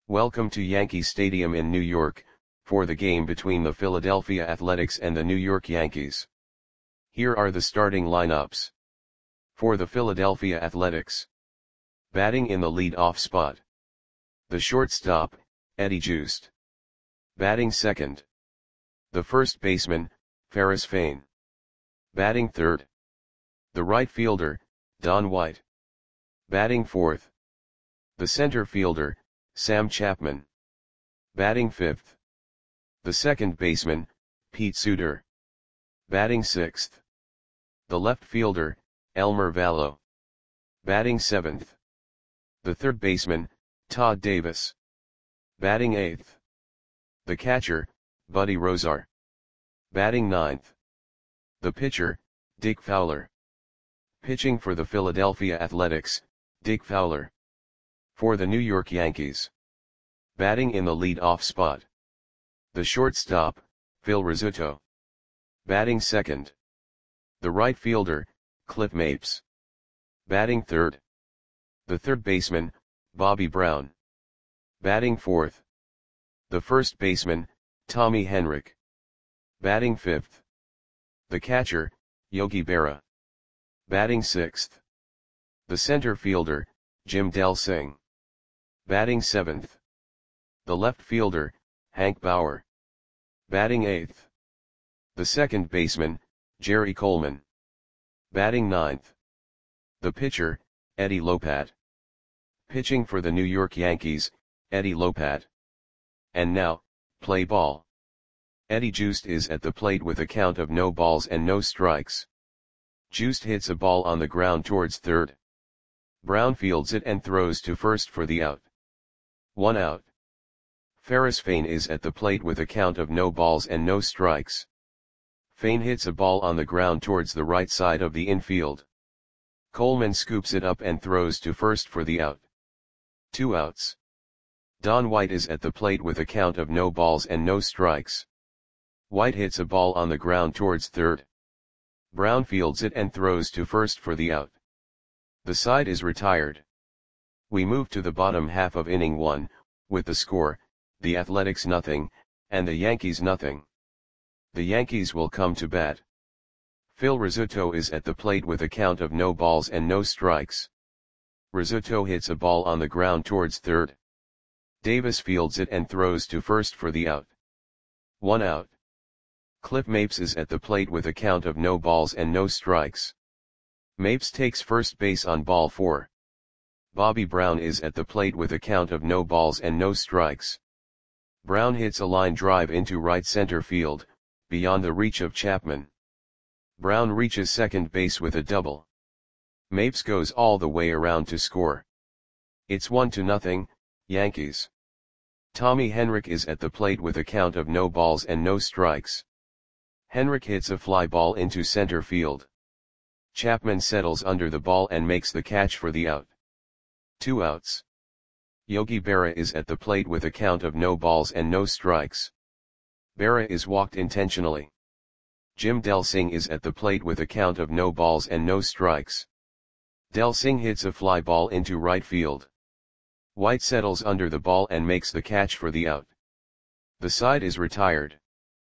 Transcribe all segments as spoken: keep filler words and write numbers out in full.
Welcome to Yankee Stadium in New York, for the game between the Philadelphia Athletics and the New York Yankees. Here are the starting lineups. For the Philadelphia Athletics. Batting in the lead-off spot. The shortstop, Eddie Joost. Batting second. The first baseman, Ferris Fain. Batting third. The right fielder, Don White. Batting fourth. The center fielder, Sam Chapman. Batting fifth. The second baseman, Pete Suter. Batting sixth. The left fielder, Elmer Valo. Batting seventh. The third baseman, Todd Davis. Batting eighth. The catcher, Buddy Rozar. Batting ninth. The pitcher, Dick Fowler. Pitching for the Philadelphia Athletics, Dick Fowler. For the New York Yankees. Batting in the lead-off spot. The shortstop, Phil Rizzuto. Batting second. The right fielder, Cliff Mapes. Batting third. The third baseman, Bobby Brown. Batting fourth. The first baseman, Tommy Henrich. Batting fifth. The catcher, Yogi Berra. Batting sixth. The center fielder, Jim Delsing. Batting seventh. The left fielder, Hank Bauer. Batting eighth. The second baseman, Jerry Coleman. Batting ninth. The pitcher, Eddie Lopat. Pitching for the New York Yankees, Eddie Lopat. And now, play ball. Eddie Joost is at the plate with a count of no balls and no strikes. Joost hits a ball on the ground towards third. Brown fields it and throws to first for the out. One out. Ferris Fain is at the plate with a count of no balls and no strikes. Fain hits a ball on the ground towards the right side of the infield. Coleman scoops it up and throws to first for the out. Two outs. Don White is at the plate with a count of no balls and no strikes. White hits a ball on the ground towards third. Brown fields it and throws to first for the out. The side is retired. We move to the bottom half of inning one, with the score, the Athletics nothing, and the Yankees nothing. The Yankees will come to bat. Phil Rizzuto is at the plate with a count of no balls and no strikes. Rizzuto hits a ball on the ground towards third. Davis fields it and throws to first for the out. One out. Cliff Mapes is at the plate with a count of no balls and no strikes. Mapes takes first base on ball four. Bobby Brown is at the plate with a count of no balls and no strikes. Brown hits a line drive into right center field, beyond the reach of Chapman. Brown reaches second base with a double. Mapes goes all the way around to score. It's one to nothing, Yankees. Tommy Henrich is at the plate with a count of no balls and no strikes. Henrich hits a fly ball into center field. Chapman settles under the ball and makes the catch for the out. Two outs. Yogi Berra is at the plate with a count of no balls and no strikes. Berra is walked intentionally. Jim Delsing is at the plate with a count of no balls and no strikes. Delsing hits a fly ball into right field. White settles under the ball and makes the catch for the out. The side is retired.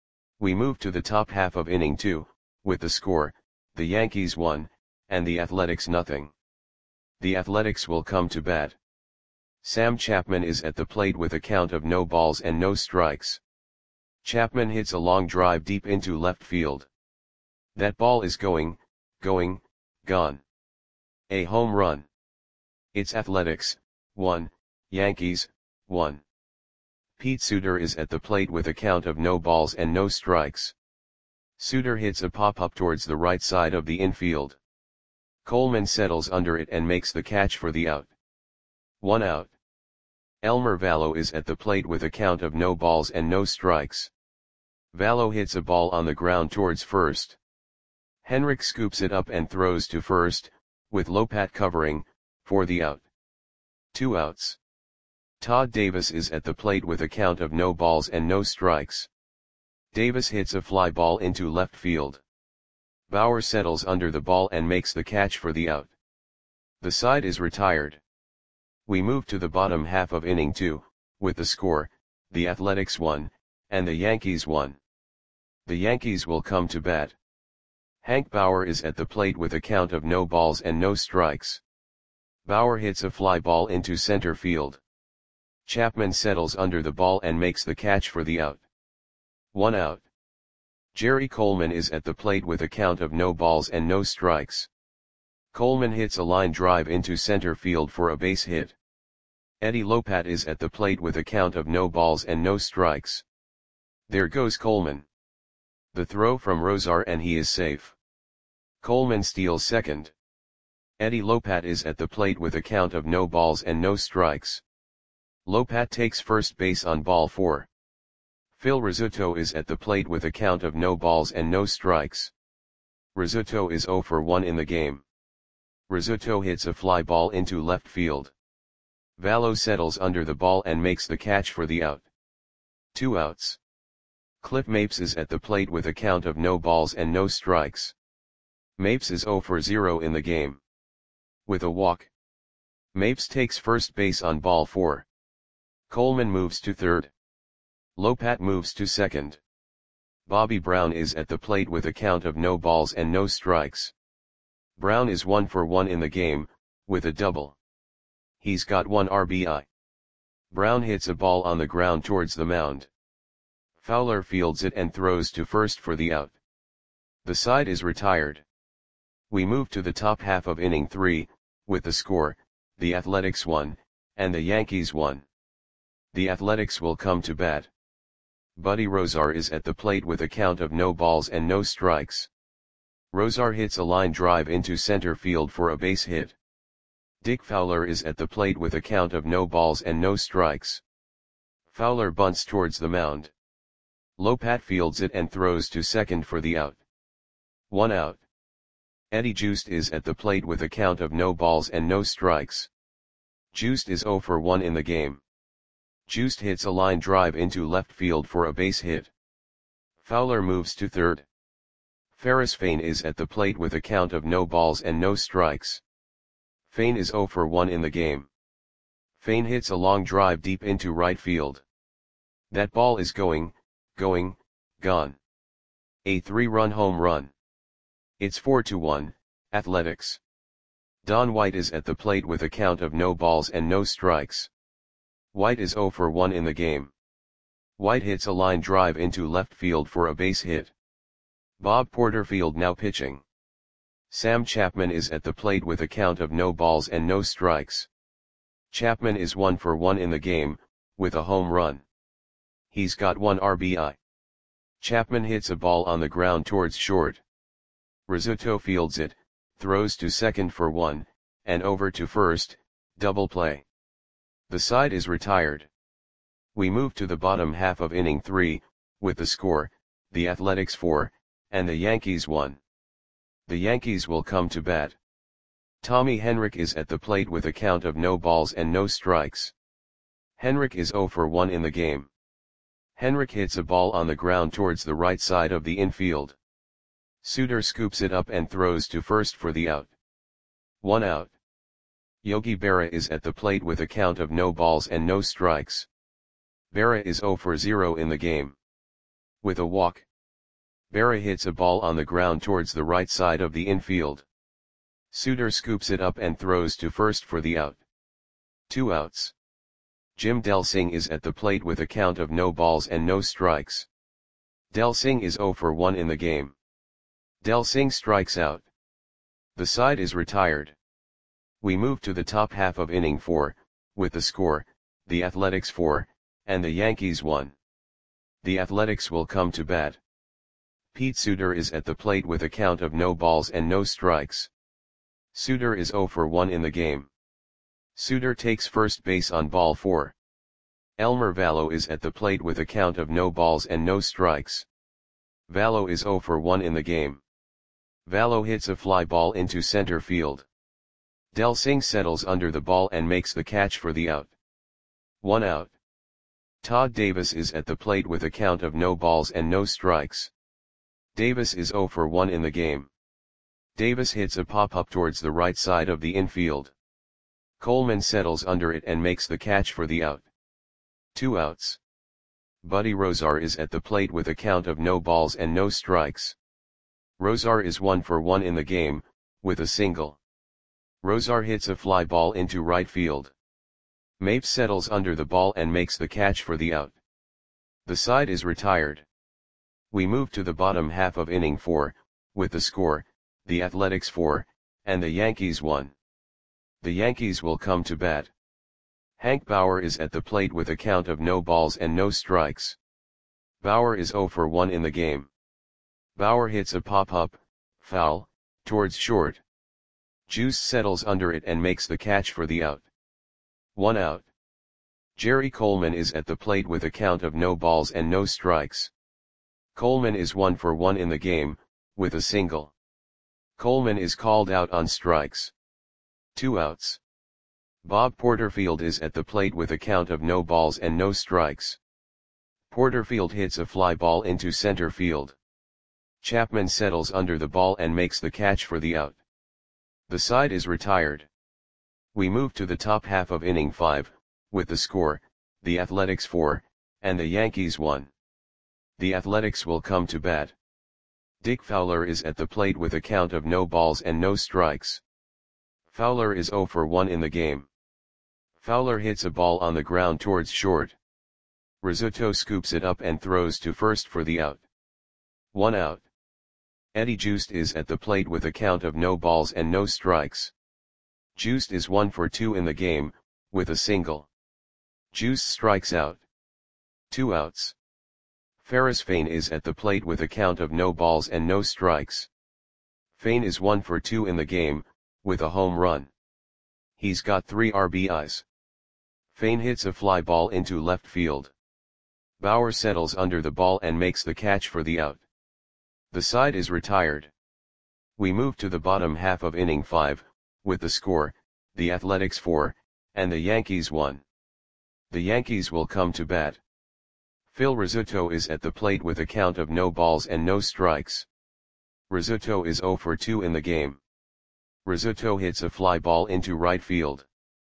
We move to the top half of inning two, with the score, the Yankees one, and the Athletics nothing. The Athletics will come to bat. Sam Chapman is at the plate with a count of no balls and no strikes. Chapman hits a long drive deep into left field. That ball is going, going, gone. A home run. It's Athletics, one, Yankees, one. Pete Suter is at the plate with a count of no balls and no strikes. Suter hits a pop-up towards the right side of the infield. Coleman settles under it and makes the catch for the out. One out. Elmer Valo is at the plate with a count of no balls and no strikes. Valo hits a ball on the ground towards first. Henrich scoops it up and throws to first, with Lopat covering, for the out. Two outs. Todd Davis is at the plate with a count of no balls and no strikes. Davis hits a fly ball into left field. Bauer settles under the ball and makes the catch for the out. The side is retired. We move to the bottom half of inning two, with the score, the Athletics one, and the Yankees one. The Yankees will come to bat. Hank Bauer is at the plate with a count of no balls and no strikes. Bauer hits a fly ball into center field. Chapman settles under the ball and makes the catch for the out. One out. Jerry Coleman is at the plate with a count of no balls and no strikes. Coleman hits a line drive into center field for a base hit. Eddie Lopat is at the plate with a count of no balls and no strikes. There goes Coleman. The throw from Rosar and he is safe. Coleman steals second. Eddie Lopat is at the plate with a count of no balls and no strikes. Lopat takes first base on ball four. Phil Rizzuto is at the plate with a count of no balls and no strikes. Rizzuto is zero for one in the game. Rizzuto hits a fly ball into left field. Vallo settles under the ball and makes the catch for the out. Two outs. Cliff Mapes is at the plate with a count of no balls and no strikes. Mapes is zero for zero in the game. With a walk. Mapes takes first base on ball four. Coleman moves to third. Lopat moves to second. Bobby Brown is at the plate with a count of no balls and no strikes. Brown is one for one in the game, with a double. He's got one R B I. Brown hits a ball on the ground towards the mound. Fowler fields it and throws to first for the out. The side is retired. We move to the top half of inning three, with the score, the Athletics one, and the Yankees one. The Athletics will come to bat. Buddy Rosar is at the plate with a count of no balls and no strikes. Rosar hits a line drive into center field for a base hit. Dick Fowler is at the plate with a count of no balls and no strikes. Fowler bunts towards the mound. Lopat fields it and throws to second for the out. One out. Eddie Joost is at the plate with a count of no balls and no strikes. Joost is zero for one in the game. Joost hits a line drive into left field for a base hit. Fowler moves to third. Ferris Fain is at the plate with a count of no balls and no strikes. Fain is zero for one in the game. Fain hits a long drive deep into right field. That ball is going, going, gone. A three-run home run. It's four to one, Athletics. Don White is at the plate with a count of no balls and no strikes. White is zero for one in the game. White hits a line drive into left field for a base hit. Bob Porterfield now pitching. Sam Chapman is at the plate with a count of no balls and no strikes. Chapman is one for one in the game, with a home run. He's got one R B I. Chapman hits a ball on the ground towards short. Rizzuto fields it, throws to second for one, and over to first, double play. The side is retired. We move to the bottom half of inning three, with the score, the Athletics four, and the Yankees one. The Yankees will come to bat. Tommy Henrich is at the plate with a count of no balls and no strikes. Henrich is zero for one in the game. Henrich hits a ball on the ground towards the right side of the infield. Suter scoops it up and throws to first for the out. One out. Yogi Berra is at the plate with a count of no balls and no strikes. Berra is zero for zero in the game. With a walk. Berra hits a ball on the ground towards the right side of the infield. Suter scoops it up and throws to first for the out. Two outs. Jim Delsing is at the plate with a count of no balls and no strikes. Delsing is zero for one in the game. Delsing strikes out. The side is retired. We move to the top half of inning four, with the score, the Athletics four, and the Yankees one. The Athletics will come to bat. Pete Suter is at the plate with a count of no balls and no strikes. Suter is zero for one in the game. Suter takes first base on ball four. Elmer Vallo is at the plate with a count of no balls and no strikes. Vallo is zero for one in the game. Vallo hits a fly ball into center field. Delsing settles under the ball and makes the catch for the out. One out. Todd Davis is at the plate with a count of no balls and no strikes. Davis is zero for one in the game. Davis hits a pop-up towards the right side of the infield. Coleman settles under it and makes the catch for the out. two outs. Buddy Rozar is at the plate with a count of no balls and no strikes. Rozar is one for one in the game, with a single. Rozar hits a fly ball into right field. Mapes settles under the ball and makes the catch for the out. The side is retired. We move to the bottom half of inning four, with the score, the Athletics four, and the Yankees one. The Yankees will come to bat. Hank Bauer is at the plate with a count of no balls and no strikes. Bauer is oh for one in the game. Bauer hits a pop-up, foul, towards short. Juice settles under it and makes the catch for the out. One out. Jerry Coleman is at the plate with a count of no balls and no strikes. Coleman is one for one in the game, with a single. Coleman is called out on strikes. Two outs. Bob Porterfield is at the plate with a count of no balls and no strikes. Porterfield hits a fly ball into center field. Chapman settles under the ball and makes the catch for the out. The side is retired. We move to the top half of inning five, with the score, the Athletics four, and the Yankees one. The Athletics will come to bat. Dick Fowler is at the plate with a count of no balls and no strikes. Fowler is oh for one in the game. Fowler hits a ball on the ground towards short. Rizzuto scoops it up and throws to first for the out. One out. Eddie Joost is at the plate with a count of no balls and no strikes. Joost is one for two in the game, with a single. Joost strikes out. Two outs. Ferris Fain is at the plate with a count of no balls and no strikes. Fain is one for two in the game, with a home run. He's got three R B Is. Fain hits a fly ball into left field. Bauer settles under the ball and makes the catch for the out. The side is retired. We move to the bottom half of inning five, with the score, the Athletics four, and the Yankees one. The Yankees will come to bat. Phil Rizzuto is at the plate with a count of no balls and no strikes. Rizzuto is oh for two in the game. Rizzuto hits a fly ball into right field.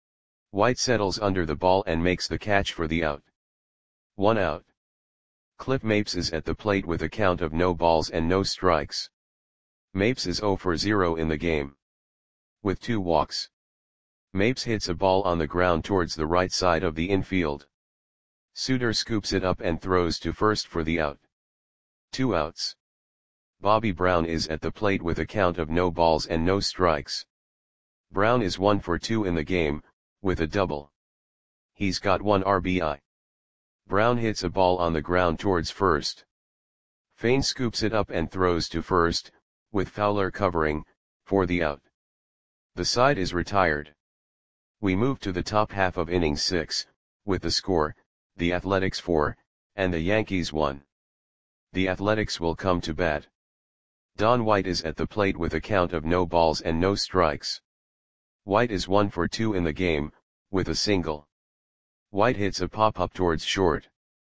White settles under the ball and makes the catch for the out. One out. Cliff Mapes is at the plate with a count of no balls and no strikes. Mapes is oh for zero in the game. With two walks. Mapes hits a ball on the ground towards the right side of the infield. Suter scoops it up and throws to first for the out. Two outs. Bobby Brown is at the plate with a count of no balls and no strikes. Brown is one for two in the game, with a double. He's got one R B I. Brown hits a ball on the ground towards first. Fain scoops it up and throws to first, with Fowler covering, for the out. The side is retired. We move to the top half of inning six, with the score, the Athletics four, and the Yankees one. The Athletics will come to bat. Don White is at the plate with a count of no balls and no strikes. White is one for two in the game, with a single. White hits a pop-up towards short.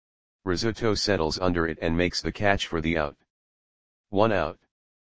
Rizzuto settles under it and makes the catch for the out. One out.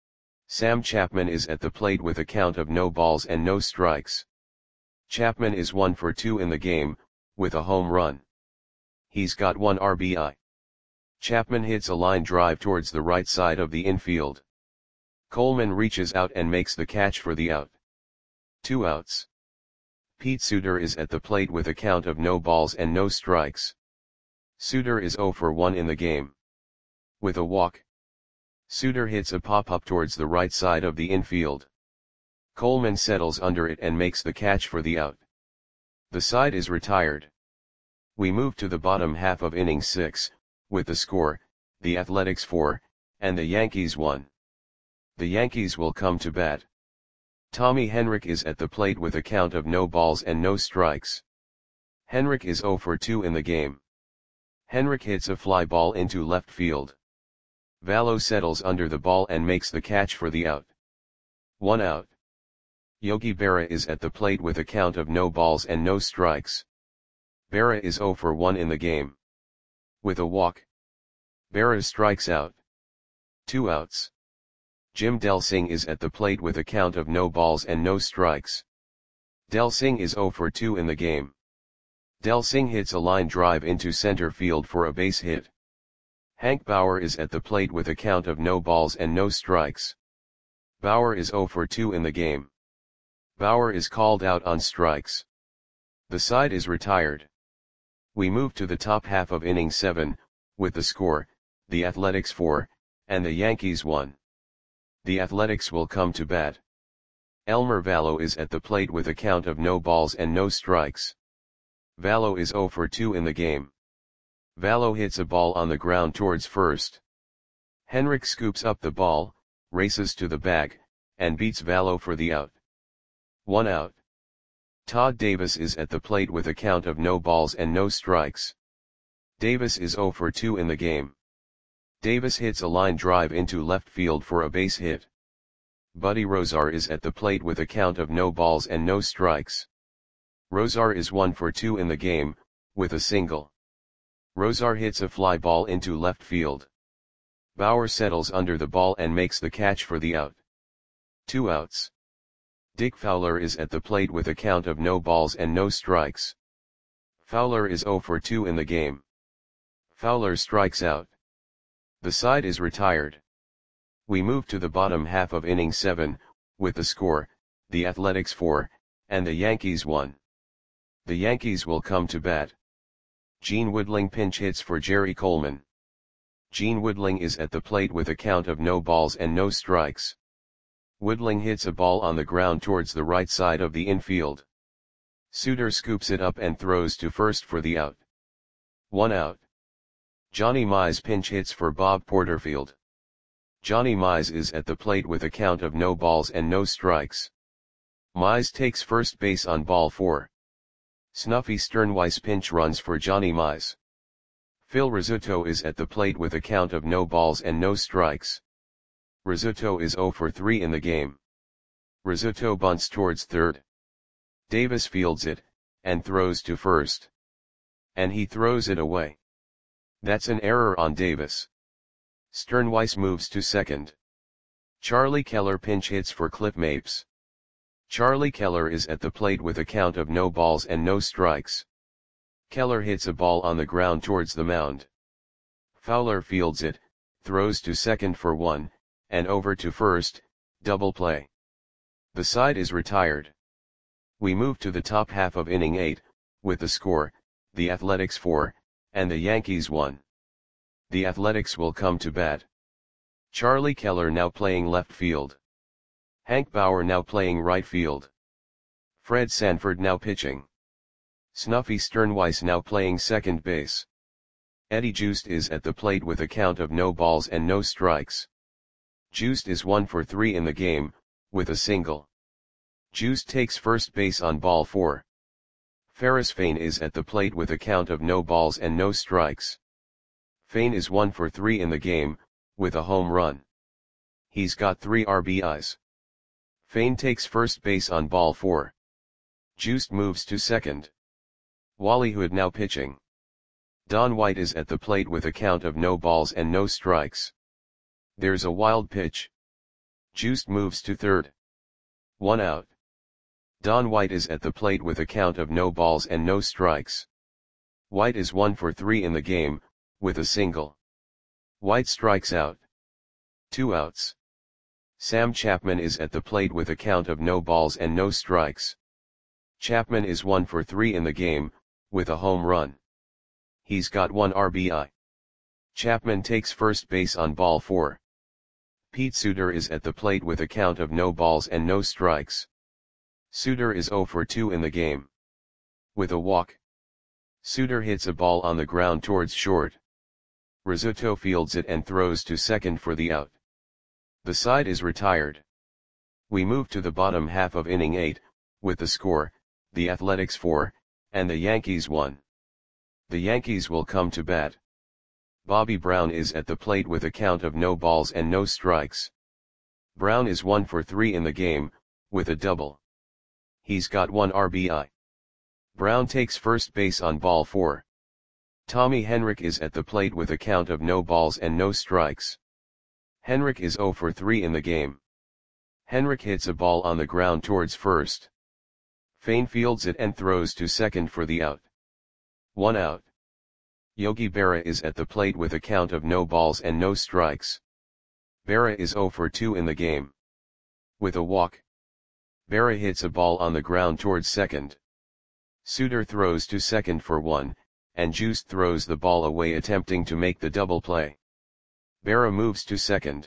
Sam Chapman is at the plate with a count of no balls and no strikes. Chapman is one for two in the game, with a home run. He's got one R B I. Chapman hits a line drive towards the right side of the infield. Coleman reaches out and makes the catch for the out. Two outs. Pete Suter is at the plate with a count of no balls and no strikes. Suter is oh for one in the game. With a walk. Suter hits a pop-up towards the right side of the infield. Coleman settles under it and makes the catch for the out. The side is retired. We move to the bottom half of inning six, with the score, the Athletics four, and the Yankees one. The Yankees will come to bat. Tommy Henrich is at the plate with a count of no balls and no strikes. Henrich is oh for two in the game. Henrich hits a fly ball into left field. Vallo settles under the ball and makes the catch for the out. One out. Yogi Berra is at the plate with a count of no balls and no strikes. Berra is oh for one in the game. With a walk. Berra strikes out. Two outs. Jim Delsing is at the plate with a count of no balls and no strikes. Delsing is oh for two in the game. Del Singh hits a line drive into center field for a base hit. Hank Bauer is at the plate with a count of no balls and no strikes. Bauer is zero for two in the game. Bauer is called out on strikes. The side is retired. We move to the top half of inning seven, with the score, the Athletics four, and the Yankees one. The Athletics will come to bat. Elmer Vallo is at the plate with a count of no balls and no strikes. Vallo is zero for two in the game. Vallo hits a ball on the ground towards first. Henrik scoops up the ball, races to the bag, and beats Vallo for the out. One out. Todd Davis is at the plate with a count of no balls and no strikes. Davis is zero for two in the game. Davis hits a line drive into left field for a base hit. Buddy Rozar is at the plate with a count of no balls and no strikes. Rozar is one for two in the game, with a single. Rozar hits a fly ball into left field. Bauer settles under the ball and makes the catch for the out. Two outs. Dick Fowler is at the plate with a count of no balls and no strikes. Fowler is zero for two in the game. Fowler strikes out. The side is retired. We move to the bottom half of inning seven, with the score, the Athletics four, and the Yankees one. The Yankees will come to bat. Gene Woodling pinch hits for Jerry Coleman. Gene Woodling is at the plate with a count of no balls and no strikes. Woodling hits a ball on the ground towards the right side of the infield. Suter scoops it up and throws to first for the out. One out. Johnny Mize pinch hits for Bob Porterfield. Johnny Mize is at the plate with a count of no balls and no strikes. Mize takes first base on ball four. Snuffy Sternweiss pinch runs for Johnny Mize. Phil Rizzuto is at the plate with a count of no balls and no strikes. Rizzuto is zero for three in the game. Rizzuto bunts towards third. Davis fields it, and throws to first. And he throws it away. That's an error on Davis. Sternweiss moves to second. Charlie Keller pinch hits for Cliff Mapes. Charlie Keller is at the plate with a count of no balls and no strikes. Keller hits a ball on the ground towards the mound. Fowler fields it, throws to second for one, and over to first, double play. The side is retired. We move to the top half of inning eight, with the score, the Athletics four, and the Yankees one. The Athletics will come to bat. Charlie Keller now playing left field. Hank Bauer now playing right field. Fred Sanford now pitching. Snuffy Sternweiss now playing second base. Eddie Joost is at the plate with a count of no balls and no strikes. Joost is one for three in the game, with a single. Joost takes first base on ball four. Ferris Fain is at the plate with a count of no balls and no strikes. Fain is one for three in the game, with a home run. He's got three R B Is. Fain takes first base on ball four. Joost moves to second. Wally Hood now pitching. Don White is at the plate with a count of no balls and no strikes. There's a wild pitch. Joost moves to third. One out. Don White is at the plate with a count of no balls and no strikes. White is one for three in the game, with a single. White strikes out. Two outs. Sam Chapman is at the plate with a count of no balls and no strikes. Chapman is one for three in the game, with a home run. He's got one R B I. Chapman takes first base on ball four. Pete Suter is at the plate with a count of no balls and no strikes. Suter is zero for two in the game. With a walk. Suter hits a ball on the ground towards short. Rizzuto fields it and throws to second for the out. The side is retired. We move to the bottom half of inning eight, with the score, the Athletics four, and the Yankees one. The Yankees will come to bat. Bobby Brown is at the plate with a count of no balls and no strikes. Brown is one for three in the game, with a double. He's got one R B I. Brown takes first base on ball four. Tommy Henrik is at the plate with a count of no balls and no strikes. Henrik is zero for three in the game. Henrik hits a ball on the ground towards first. Fain fields it and throws to second for the out. One out. Yogi Berra is at the plate with a count of no balls and no strikes. Berra is zero for two in the game. With a walk, Berra hits a ball on the ground towards second. Suter throws to second for one, and Juiced throws the ball away attempting to make the double play. Berra moves to second.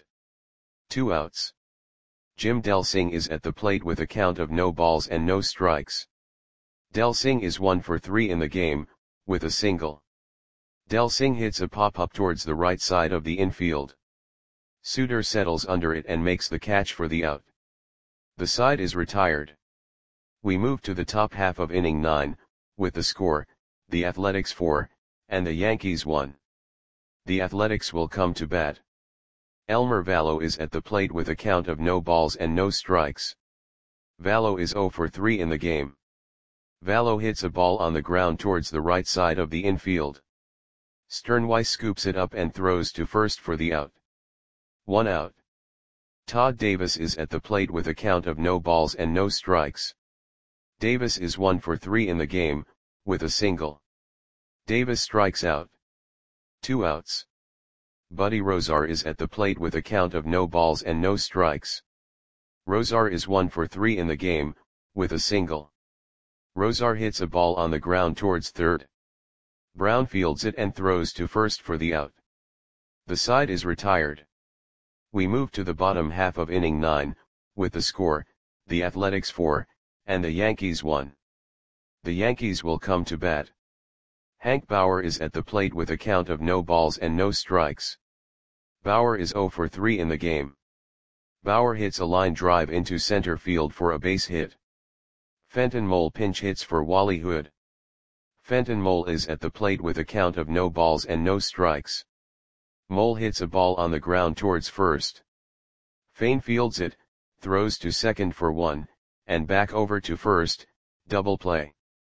Two outs. Jim Delsing is at the plate with a count of no balls and no strikes. Delsing is one for three in the game, with a single. Delsing hits a pop-up towards the right side of the infield. Suter settles under it and makes the catch for the out. The side is retired. We move to the top half of inning nine, with the score, the Athletics four, and the Yankees one. The Athletics will come to bat. Elmer Vallo is at the plate with a count of no balls and no strikes. Vallo is zero for three in the game. Vallo hits a ball on the ground towards the right side of the infield. Sternweiss scoops it up and throws to first for the out. One out. Todd Davis is at the plate with a count of no balls and no strikes. Davis is one for three in the game, with a single. Davis strikes out. Two outs. Buddy Rozar is at the plate with a count of no balls and no strikes. Rozar is one for three in the game, with a single. Rozar hits a ball on the ground towards third. Brown fields it and throws to first for the out. The side is retired. We move to the bottom half of inning nine, with the score, the Athletics four, and the Yankees one. The Yankees will come to bat. Hank Bauer is at the plate with a count of no balls and no strikes. Bauer is zero for three in the game. Bauer hits a line drive into center field for a base hit. Fenton Mole pinch hits for Wally Hood. Fenton Mole is at the plate with a count of no balls and no strikes. Mole hits a ball on the ground towards first. Fain fields it, throws to second for one, and back over to first, double play.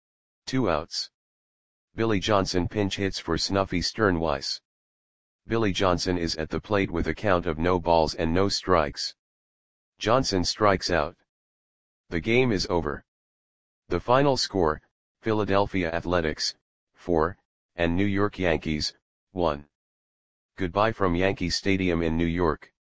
Two outs. Billy Johnson pinch hits for Snuffy Sternweiss. Billy Johnson is at the plate with a count of no balls and no strikes. Johnson strikes out. The game is over. The final score, Philadelphia Athletics, four, and New York Yankees, one. Goodbye from Yankee Stadium in New York.